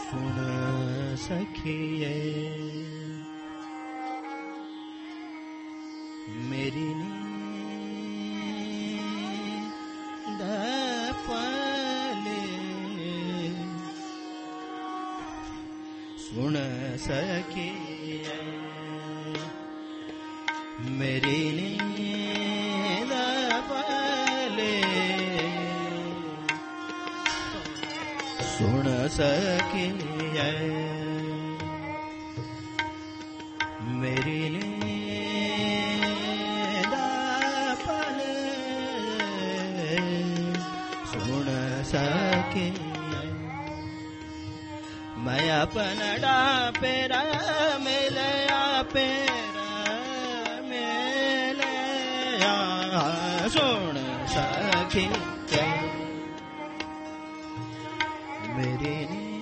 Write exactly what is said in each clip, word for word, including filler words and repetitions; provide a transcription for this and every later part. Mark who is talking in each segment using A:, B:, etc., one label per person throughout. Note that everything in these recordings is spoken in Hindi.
A: सुन सखिए मेरी नींद पले सुन सखिए मेरी नींद पले सुन सखिए मेरी नींद पले सुन सखिए मैं अपना डापेरा मिलया पेरा मिलया सुन सखी मेरी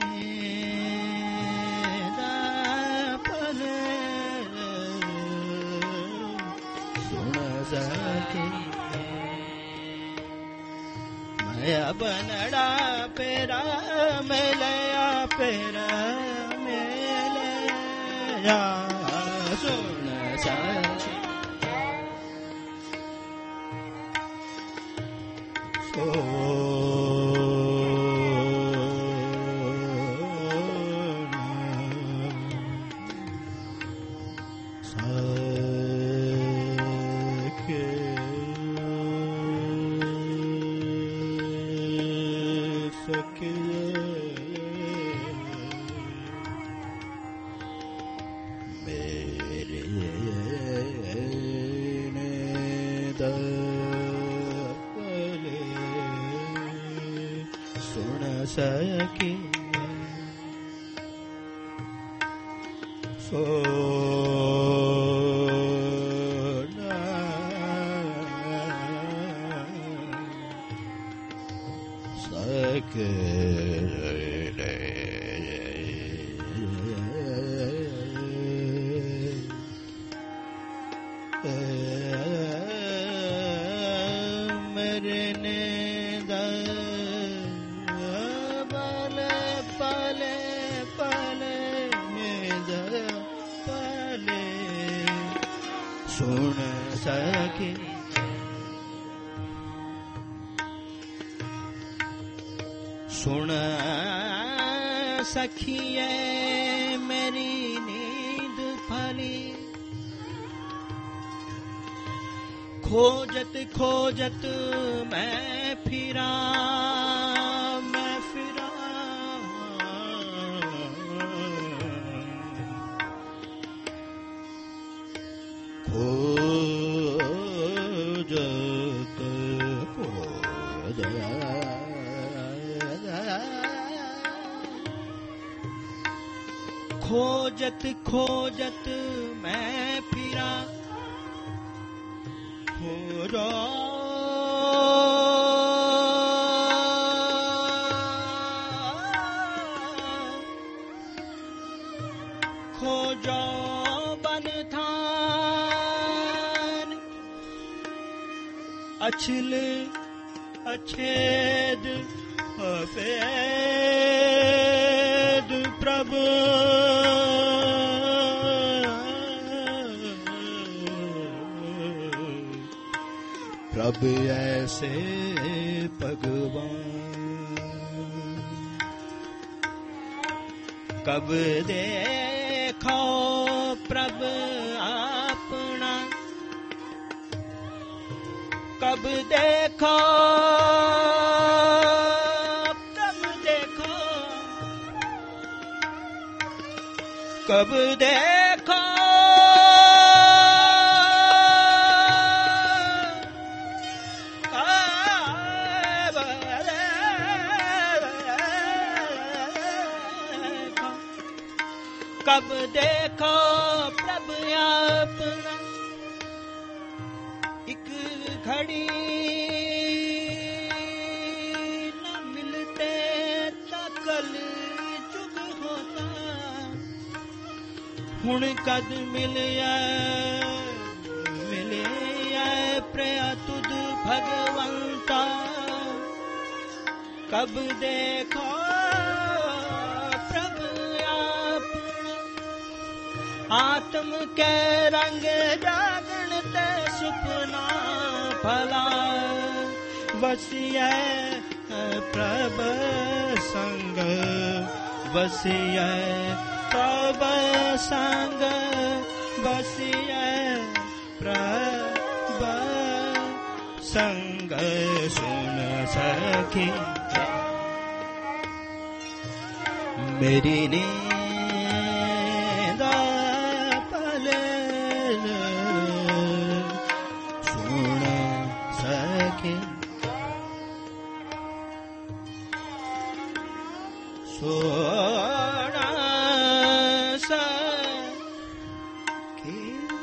A: नींद पले सुन सखी मैं अपना पेरा मिलया पेरा मिलया सुन सखी सो सखी सोना सके मेरे ने सुन सके सुन सखिए मेरी नींद फली खोजत खोजत मैं फिरा मैं फिरा खोजत खोजत खोजत मैं फिरा खोजा खोजा बन था अछल अच्छेद अफेद प्रभु प्रभु ऐसे भगवान कब देखो प्रभु अपना कब देखो कब देखो कब देखो कब देखो प्रभु अपना एक घड़ी न मिलते तकल जुग होता हुण कद मिलिया मिलिया प्रिया तुद भगवंता कब देखो प्रभु आपना आत्म के रंग जागण ते सुपना भला वसिय प्रभ संग वसिय प्रभ संग वसिय प्रभ संग सुन सखी मेरी नींद पले सुन सखी सोना सखी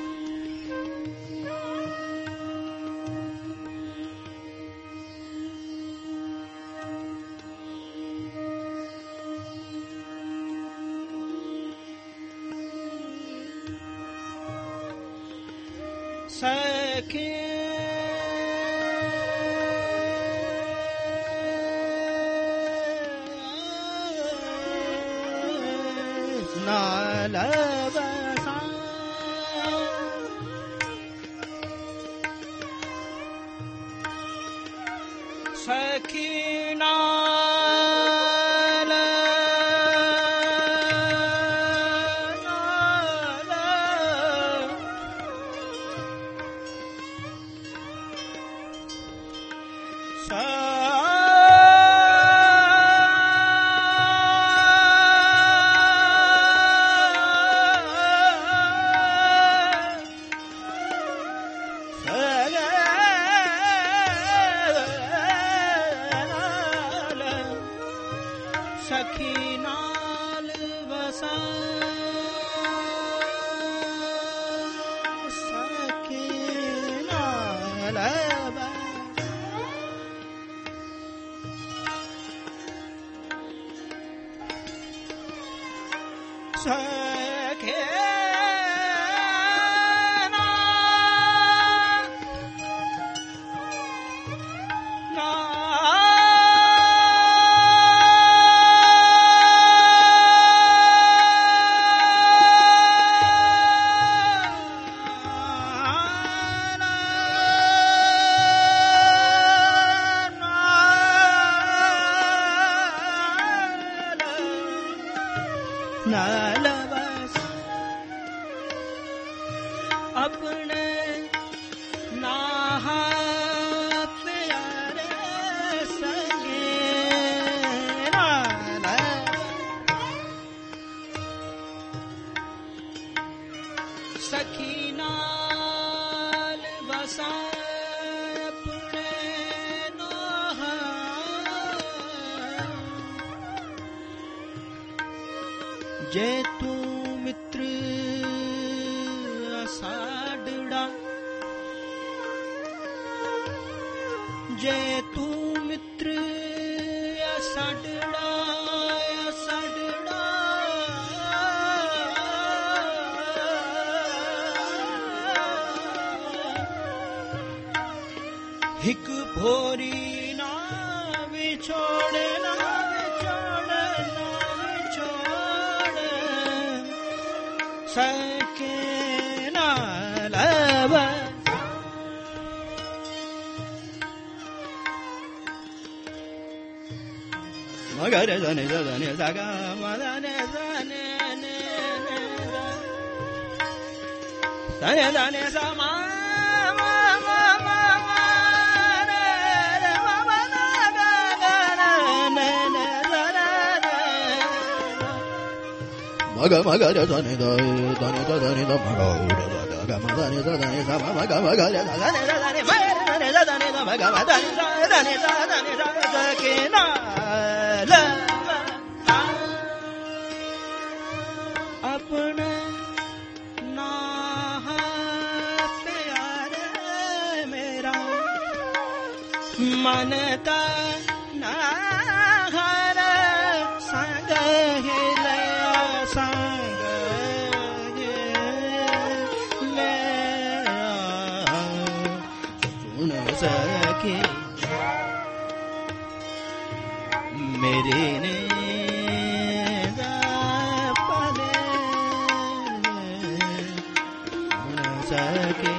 A: सखी नालवसा सखी नाल नाल सखी नाल वसा सखी नाल सखी नालवस अपने नाहा प्यारे संगे नाल सखी नाल बसा अपने नाहा जे तू मित्र असाडड़ा जे तू मित्र असाडड़ा असाडड़ा हिक भोरी ना विछोड़ ना विछोड़ ना विछोड़ सके नालव मगर जने जने सगा मदने जने ने जने जने समा मग मग रे धने द धने द धने द मग ग म धने द धने द मग मग रे धने द धने मग धने द धने द मग म धने द धने द धने द सके नाल अपने नाहा प्यारे मेरा मनता नाहर संग हिलया संग हिलया सुन सके मेरे ने दा सके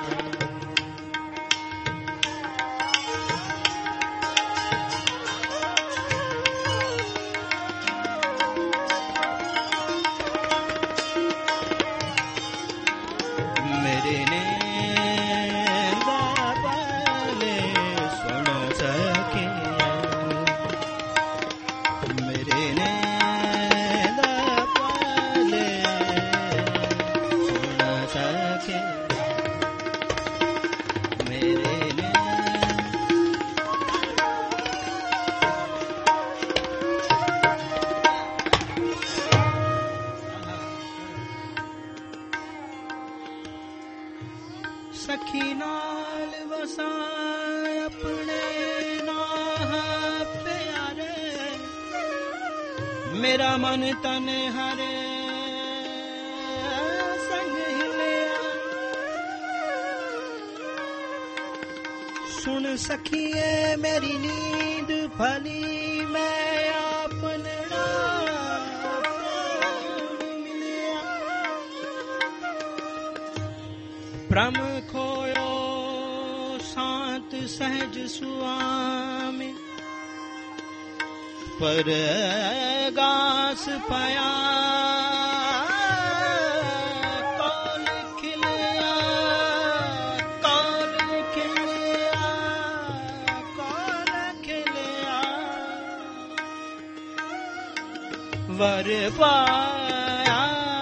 A: मेरे ने बाबाले सुन सके मेरे ने बाबाले सुन सके मेरे ने सखी नाल वसाए अपने नाह प्यारे मेरा मन तन हरे संग हिलिया सुन सखिए मेरी नींद भली मैं अपने भ्रम खोयो शांत सहज सुआमी पर गास पाया कौन खिलिया कौन खिलिया कौन खिलिया वर पाया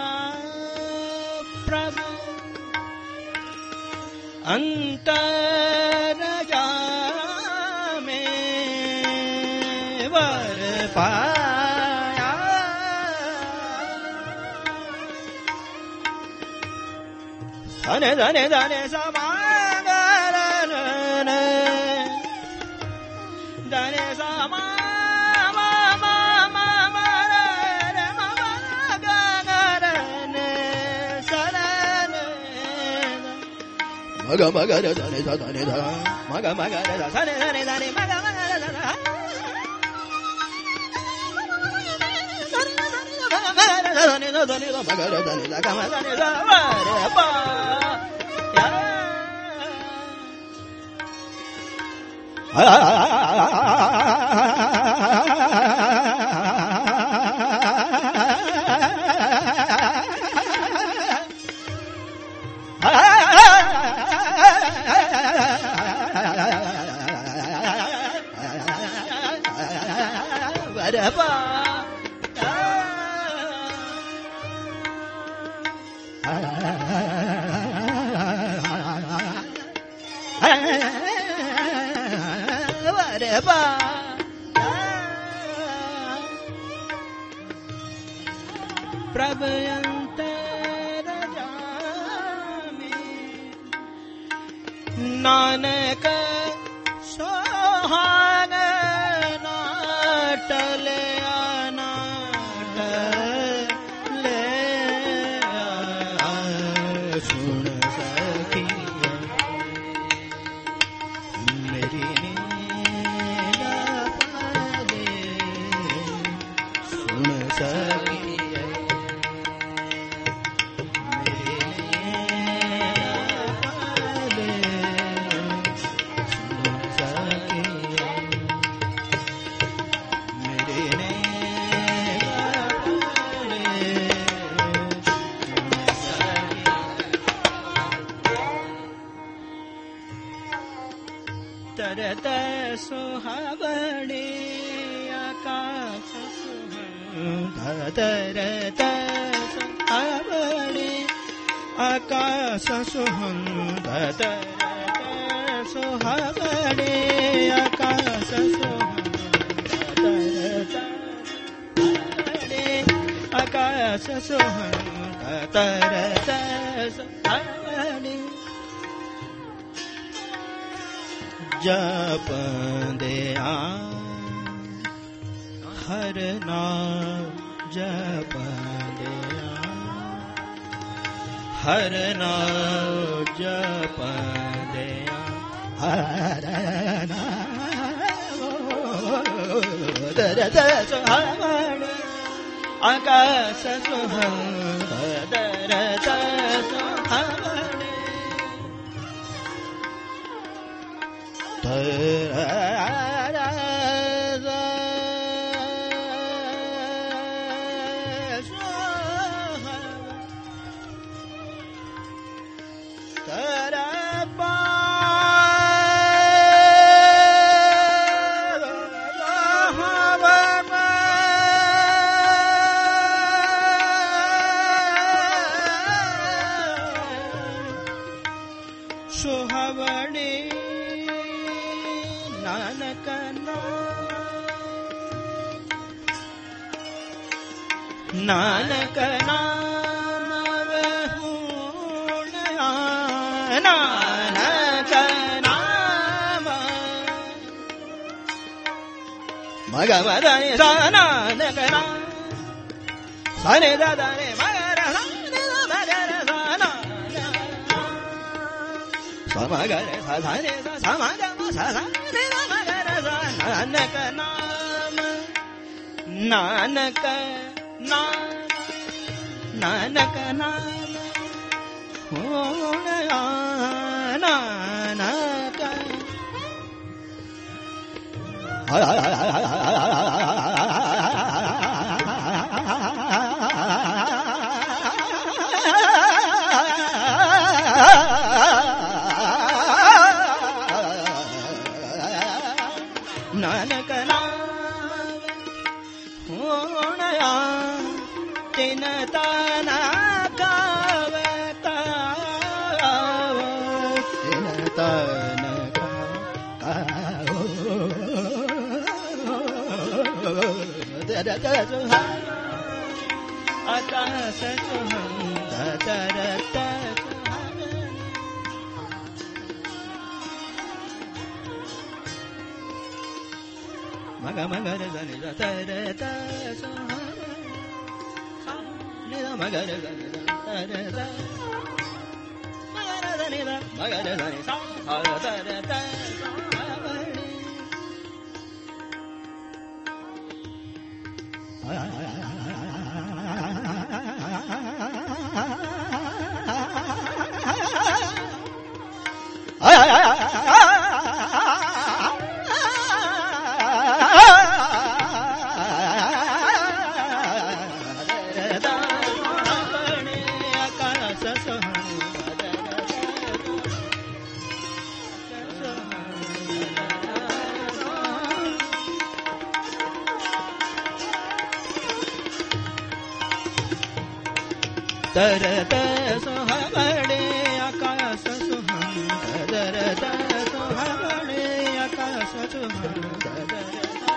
A: प्रभु अंतर जामे वर पाया धने धने धने समागरन धने समा maga maga da da ne da da ne da maga maga da da ne da ne da ne maga maga da da da ne da da ne da maga da da ne da ga ma da ne da wa re pa Nanak सोहाग नाटले नाटले सुन सखी मेरी नीला पाले सुन सखी तरत सुहावणे आकाश तरत सुहावणे आकाश सुहंद सुहावणे आकाश सुहंद आकाश सुहंद तरत सुहावणे जपंदे हर नाम जपंदे हर नाम जपंदे हर नाम आकाश सुहंद सुहावणे नानक नाम नानक नाम मग मदनि सा नानक नाम सनि ददनि मगर मगर समगर सनि समग सनि मगर नानक नाम नानक नानक नाम होना नानक नानक नाम होना तिन तना काव काव तिन तन काव दर दर आकाश सुहंद दर मग मगर जनि तर तर मगर जनि तर तर मगर जनि मगर जनि सा तर तर तर तर सुहावणे आकाश सुहंद दर दर सुहावणे आकाश सुहंद दर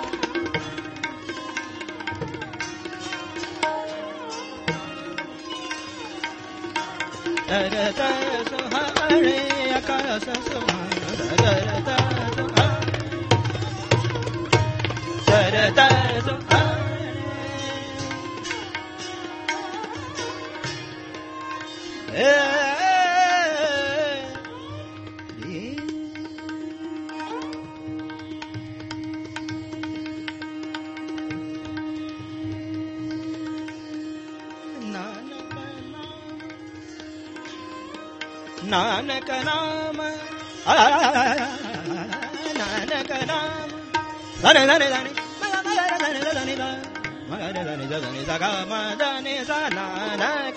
A: दर दर सुहावणे आकाश सुहंद दर दर दर दर सुहावणे नानक नाम नानक नाम धनि धनि धनि मगर धनि धनि मगर धनि धनि सा गा म धनि सा नानक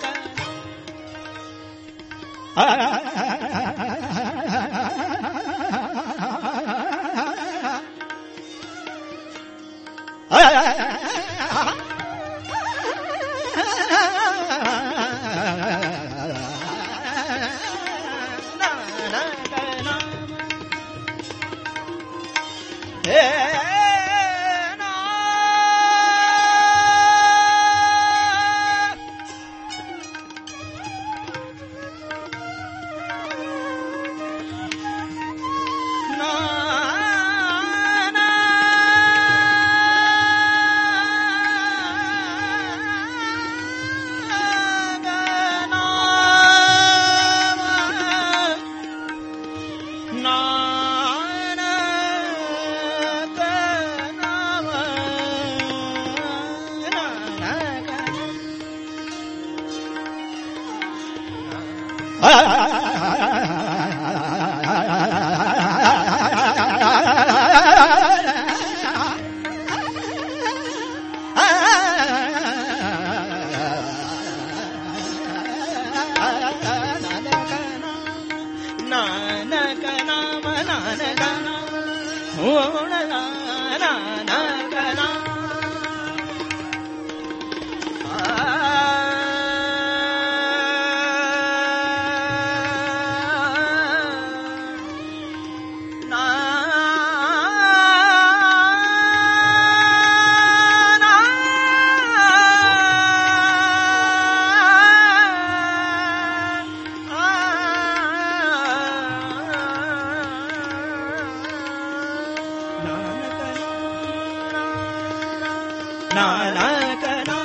A: ನಾನಕ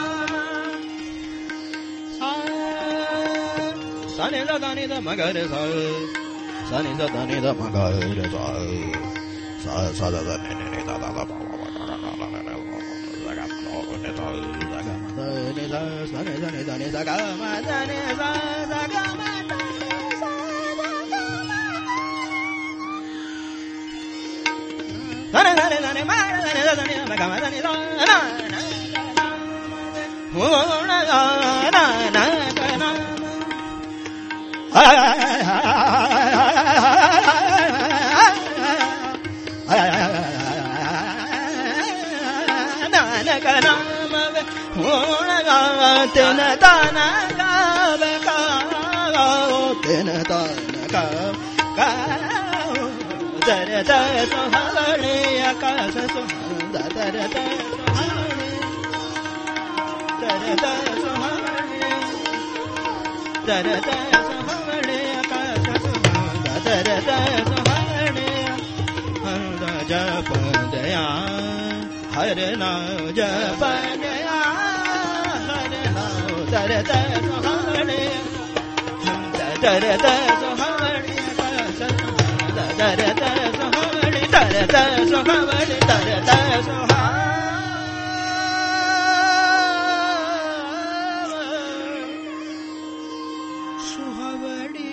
A: ಸನಿ ದಾನಿ ದ ಮಗರ ಸ ಸನಿ ದಾನಿ ದ ಮಗರ ಸ ಸ ದ ನಿ ನಿ ದ ದ ದ तेन तान गाव गाओ तेन तान गाव गाओ दर दर सुहावणे आकाश सुहावणे दर दर सुहावणे दर दर सुहावणे दर दर सुहावणे आकाश सुहावणे दर दर सुहावणे हर जप दया हर नाम जप दया दर दर सुहावणे दर दर सुहावणे दर दर सुहावणे दर दर सुहावणे दर दर सुहावणे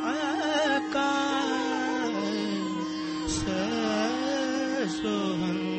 A: आकाश सुहावणे